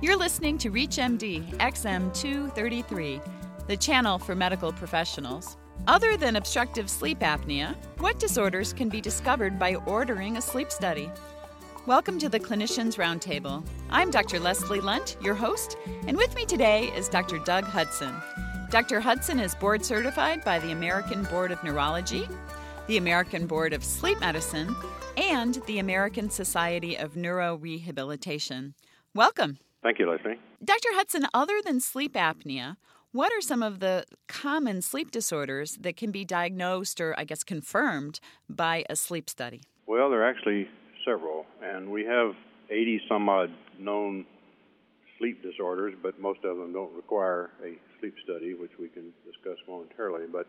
You're listening to ReachMD XM233, the channel for medical professionals. Other than obstructive sleep apnea, what disorders can be discovered by ordering a sleep study? Welcome to the Clinicians Roundtable. I'm Dr. Leslie Lunt, your host, and with me today is Dr. Doug Hudson. Dr. Hudson is board certified by the American Board of Neurology, the American Board of Sleep Medicine, and the American Society of Neurorehabilitation. Welcome. Thank you, Leslie. Dr. Hudson, other than sleep apnea, what are some of the common sleep disorders that can be diagnosed or, confirmed by a sleep study? Well, there are actually several, and we have 80-some-odd known sleep disorders, but most of them don't require a sleep study, which we can discuss momentarily. But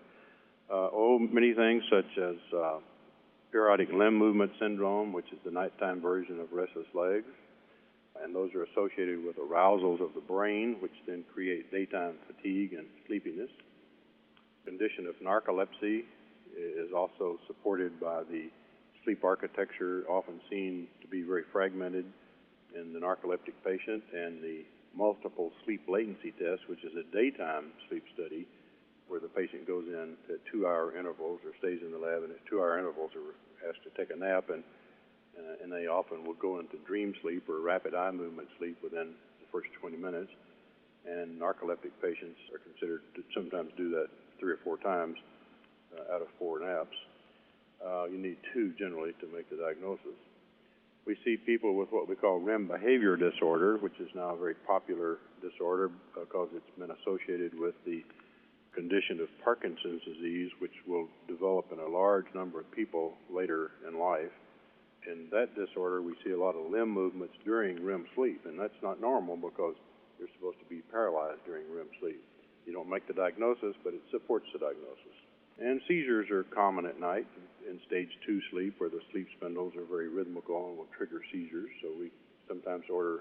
many things such as periodic limb movement syndrome, which is the nighttime version of restless legs, and those are associated with arousals of the brain, which then create daytime fatigue and sleepiness. The condition of narcolepsy is also supported by the sleep architecture, often seen to be very fragmented in the narcoleptic patient, and the multiple sleep latency test, which is a daytime sleep study where the patient goes in at 2-hour intervals or stays in the lab, and at 2-hour intervals are asked to take a nap, and they often will go into dream sleep or rapid eye movement sleep within the first 20 minutes. And narcoleptic patients are considered to sometimes do that 3 or 4 times out of 4 naps. You need 2 generally to make the diagnosis. We see people with what we call REM behavior disorder, which is now a very popular disorder because it's been associated with the condition of Parkinson's disease, which will develop in a large number of people later in life. In that disorder, we see a lot of limb movements during REM sleep, and that's not normal because you're supposed to be paralyzed during REM sleep. You don't make the diagnosis, but it supports the diagnosis. And seizures are common at night in stage 2 sleep, where the sleep spindles are very rhythmical and will trigger seizures, so we sometimes order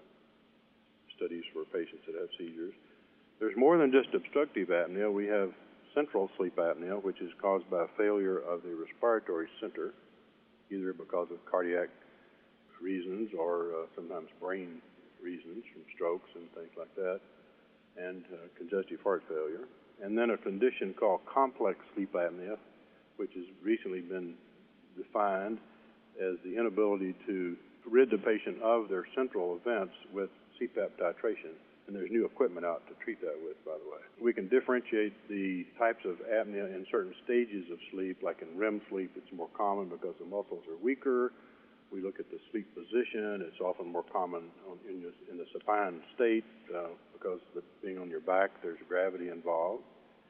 studies for patients that have seizures. There's more than just obstructive apnea. We have central sleep apnea, which is caused by a failure of the respiratory center, either because of cardiac reasons or sometimes brain reasons from strokes and things like that, and congestive heart failure. And then a condition called complex sleep apnea, which has recently been defined as the inability to rid the patient of their central events with CPAP titration. And there's new equipment out to treat that with, by the way. We can differentiate the types of apnea in certain stages of sleep, like in REM sleep, it's more common because the muscles are weaker. We look at the sleep position. It's often more common in the supine state because being on your back, there's gravity involved.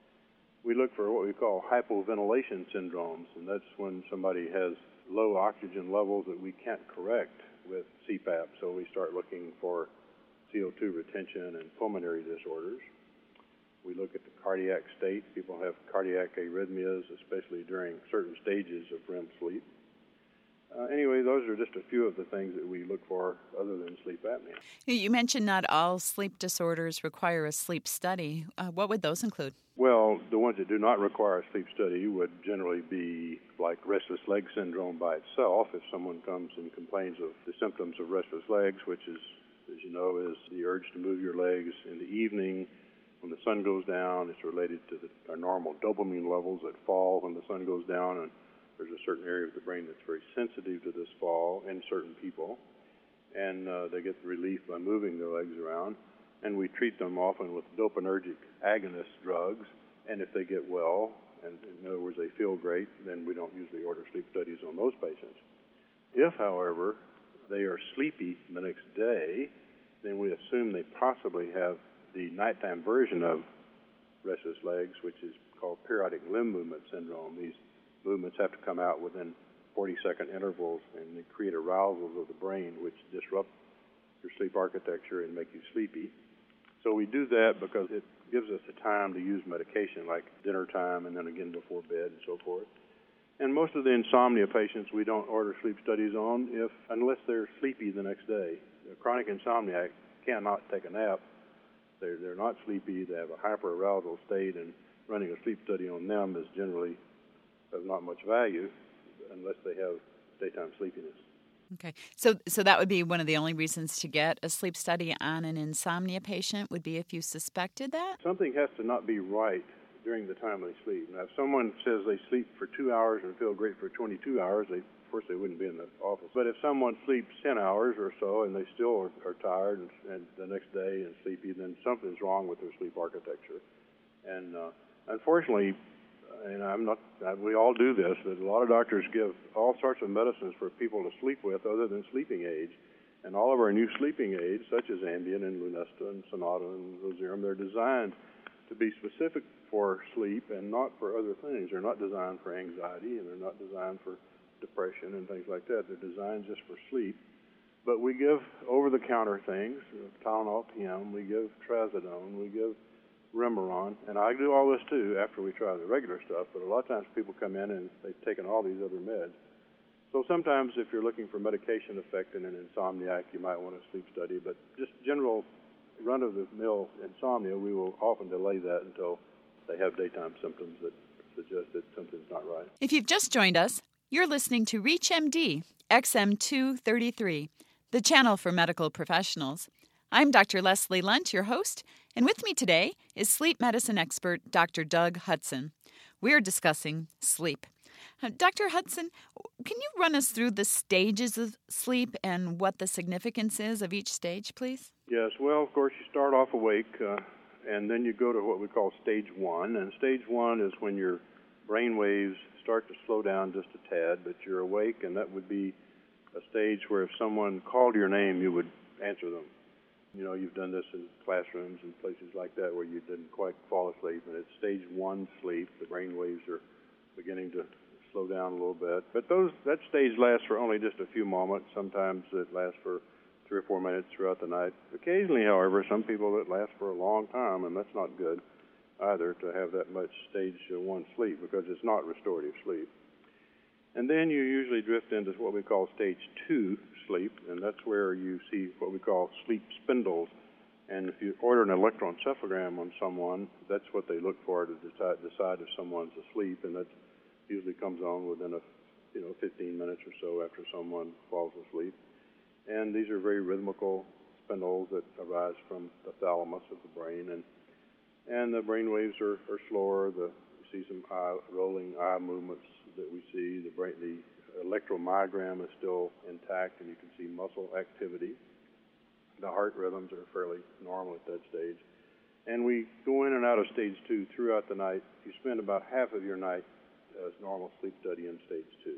We look for what we call hypoventilation syndromes, and that's when somebody has low oxygen levels that we can't correct with CPAP. So we start looking for CO2 retention and pulmonary disorders. We look at the cardiac state. People have cardiac arrhythmias, especially during certain stages of REM sleep. Anyway, those are just a few of the things that we look for other than sleep apnea. You mentioned not all sleep disorders require a sleep study. What would those include? Well, the ones that do not require a sleep study would generally be like restless leg syndrome by itself. If someone comes and complains of the symptoms of restless legs, which is, as you know, is the urge to move your legs in the evening when the sun goes down. It's related to our normal dopamine levels that fall when the sun goes down, and there's a certain area of the brain that's very sensitive to this fall in certain people, and they get relief by moving their legs around. And we treat them often with dopaminergic agonist drugs, and if they get well, and in other words, they feel great, then we don't usually order sleep studies on those patients. If, however, they are sleepy the next day, then we assume they possibly have the nighttime version of restless legs, which is called periodic limb movement syndrome. These movements have to come out within 40-second intervals, and they create arousals of the brain, which disrupt your sleep architecture and make you sleepy. So we do that because it gives us the time to use medication, like dinner time and then again before bed and so forth. And most of the insomnia patients we don't order sleep studies on unless they're sleepy the next day. A chronic insomniac cannot take a nap. They're not sleepy. They have a hyperarousal state, and running a sleep study on them is generally of not much value unless they have daytime sleepiness. Okay. So that would be one of the only reasons to get a sleep study on an insomnia patient would be if you suspected that? Something has to not be right during the time they sleep. Now, if someone says they sleep for 2 hours and feel great for 22 hours, of course they wouldn't be in the office. But if someone sleeps 10 hours or so and they still are tired and the next day and sleepy, then something's wrong with their sleep architecture. And unfortunately, we all do this, but a lot of doctors give all sorts of medicines for people to sleep with other than sleeping aids. And all of our new sleeping aids, such as Ambien and Lunesta and Sonata and Roserum, they're designed to be specific for sleep and not for other things. They're not designed for anxiety, and they're not designed for depression and things like that. They're designed just for sleep. But we give over-the-counter things, Tylenol PM, we give Trazodone, we give Remeron, and I do all this too after we try the regular stuff, but a lot of times people come in and they've taken all these other meds. So sometimes if you're looking for medication effect in an insomniac, you might want a sleep study, but just general run-of-the-mill insomnia, we will often delay that until they have daytime symptoms that suggest that something's not right. If you've just joined us, you're listening to ReachMD XM233, the channel for medical professionals. I'm Dr. Leslie Lunt, your host, and with me today is sleep medicine expert Dr. Doug Hudson. We're discussing sleep. Dr. Hudson, can you run us through the stages of sleep and what the significance is of each stage, please? Yes, well, of course, you start off awake, and then you go to what we call stage 1. And stage 1 is when your brain waves start to slow down just a tad, but you're awake, and that would be a stage where if someone called your name, you would answer them. You know, you've done this in classrooms and places like that where you didn't quite fall asleep, and it's stage 1 sleep. The brain waves are beginning to slow down a little bit. But that stage lasts for only just a few moments. Sometimes it lasts for 3 or 4 minutes throughout the night. Occasionally, however, some people it lasts for a long time, and that's not good either to have that much stage 1 sleep because it's not restorative sleep. And then you usually drift into what we call stage 2 sleep, and that's where you see what we call sleep spindles. And if you order an electroencephalogram on someone, that's what they look for to decide if someone's asleep, and that usually comes on within 15 minutes or so after someone falls asleep. And these are very rhythmical spindles that arise from the thalamus of the brain, and the brain waves are slower. You see some rolling eye movements that we see. The electromyogram is still intact, and you can see muscle activity. The heart rhythms are fairly normal at that stage. And we go in and out of stage 2 throughout the night. You spend about half of your night as normal sleep study in stage 2.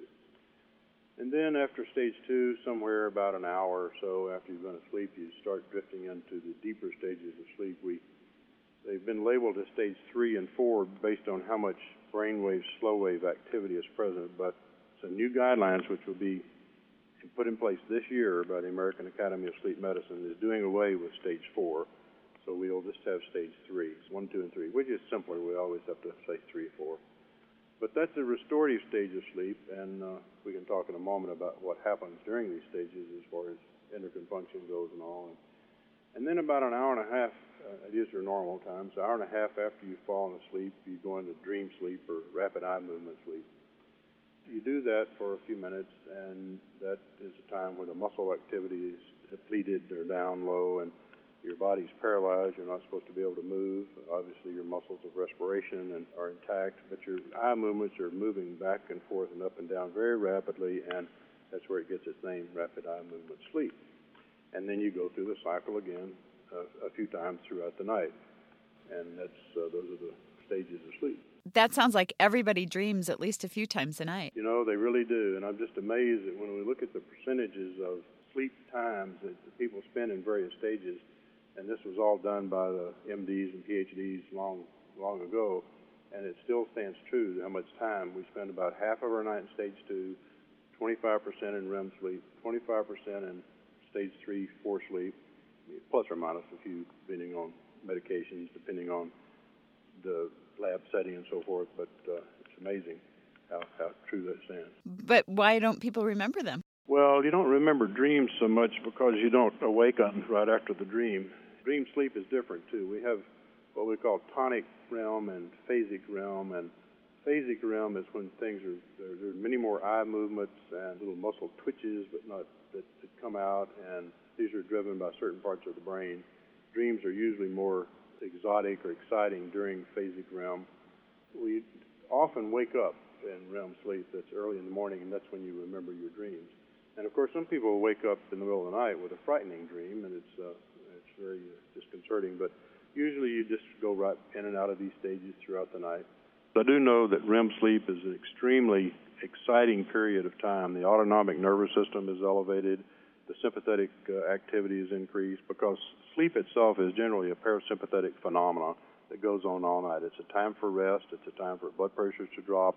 And then after stage 2, somewhere about an hour or so after you've been asleep, you start drifting into the deeper stages of sleep. They've been labeled as stage 3 and 4 based on how much brainwave, slow wave activity is present, but some new guidelines which will be put in place this year by the American Academy of Sleep Medicine is doing away with stage 4. So we'll just have stage 3, 1, 2, and 3, which is simpler. We always have to say 3 or 4. But that's the restorative stage of sleep, and we can talk in a moment about what happens during these stages as far as endocrine function goes and all. And then about an hour and a half, it is your normal time, so an hour and a half after you've fallen asleep, you go into dream sleep or rapid eye movement sleep. You do that for a few minutes, and that is a time when the muscle activity is depleted or down low, and your body's paralyzed. You're not supposed to be able to move. Obviously, your muscles of respiration are intact, but your eye movements are moving back and forth and up and down very rapidly, and that's where it gets its name, rapid eye movement sleep. And then you go through the cycle again a few times throughout the night, and those are the stages of sleep. That sounds like everybody dreams at least a few times a night. You know, they really do, and I'm just amazed that when we look at the percentages of sleep times that people spend in various stages, and this was all done by the MDs and PhDs long ago, and it still stands true how much time we spend. About half of our night in stage 2, 25% in REM sleep, 25% in stage 3, 4 sleep, plus or minus a few depending on medications, depending on the lab setting and so forth, but it's amazing how true that stands. But why don't people remember them? Well, you don't remember dreams so much because you don't awaken right after the dream. Dream sleep is different, too. We have what we call tonic realm and phasic realm, and phasic REM is when things there's many more eye movements and little muscle twitches, but not that come out, and these are driven by certain parts of the brain. Dreams are usually more exotic or exciting during phasic REM. We often wake up in REM sleep that's early in the morning, and that's when you remember your dreams. And of course, some people wake up in the middle of the night with a frightening dream, and it's very disconcerting. But usually, you just go right in and out of these stages throughout the night. I do know that REM sleep is an extremely exciting period of time. The autonomic nervous system is elevated. The sympathetic activity is increased because sleep itself is generally a parasympathetic phenomenon that goes on all night. It's a time for rest. It's a time for blood pressures to drop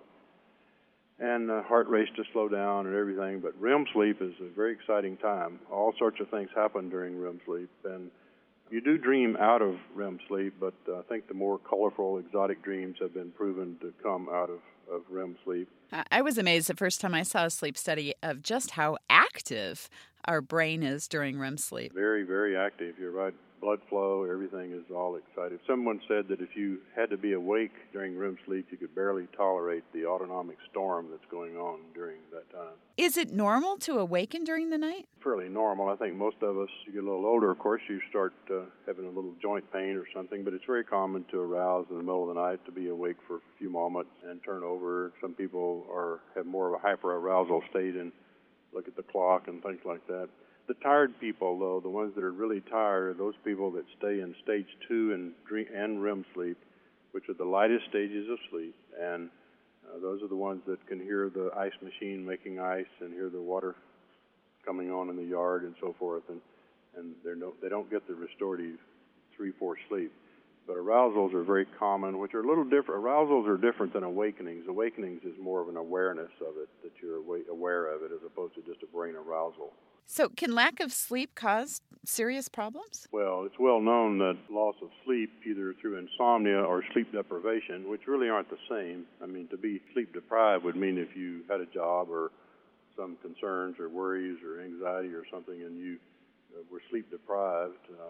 and heart rates to slow down and everything. But REM sleep is a very exciting time. All sorts of things happen during REM sleep. And you do dream out of REM sleep, but I think the more colorful, exotic dreams have been proven to come out of REM sleep. I was amazed the first time I saw a sleep study of just how active our brain is during REM sleep. Very, very active. You're right. Blood flow, everything is all excited. Someone said that if you had to be awake during REM sleep, you could barely tolerate the autonomic storm that's going on during that time. Is it normal to awaken during the night? Fairly normal. I think most of us, you get a little older, of course, you start having a little joint pain or something, but it's very common to arouse in the middle of the night, to be awake for a few moments and turn over. Some people have more of a hyper-arousal state and look at the clock and things like that. The tired people, though, the ones that are really tired, are those people that stay in stage 2 and REM sleep, which are the lightest stages of sleep. And those are the ones that can hear the ice machine making ice and hear the water coming on in the yard and so forth. And they don't get the restorative 3/4 sleep. But arousals are very common, which are a little different. Arousals are different than awakenings. Awakenings is more of an awareness of it, that you're aware of it, as opposed to just a brain arousal. So can lack of sleep cause serious problems? Well, it's well known that loss of sleep, either through insomnia or sleep deprivation, which really aren't the same. I mean, to be sleep deprived would mean if you had a job or some concerns or worries or anxiety or something, and you were sleep deprived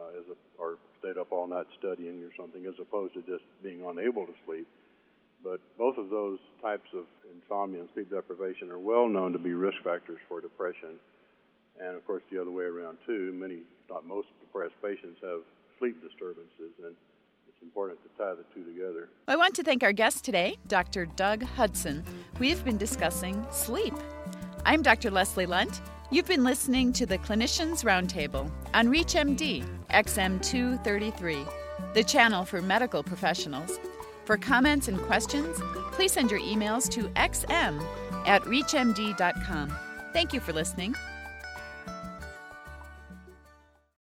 or stayed up all night studying or something, as opposed to just being unable to sleep. But both of those types of insomnia and sleep deprivation are well known to be risk factors for depression. And, of course, the other way around, too. Many, not most, depressed patients have sleep disturbances, and it's important to tie the two together. I want to thank our guest today, Dr. Doug Hudson. We've been discussing sleep. I'm Dr. Leslie Lunt. You've been listening to the Clinicians Roundtable on ReachMD XM233, the channel for medical professionals. For comments and questions, please send your emails to xm@reachmd.com. Thank you for listening.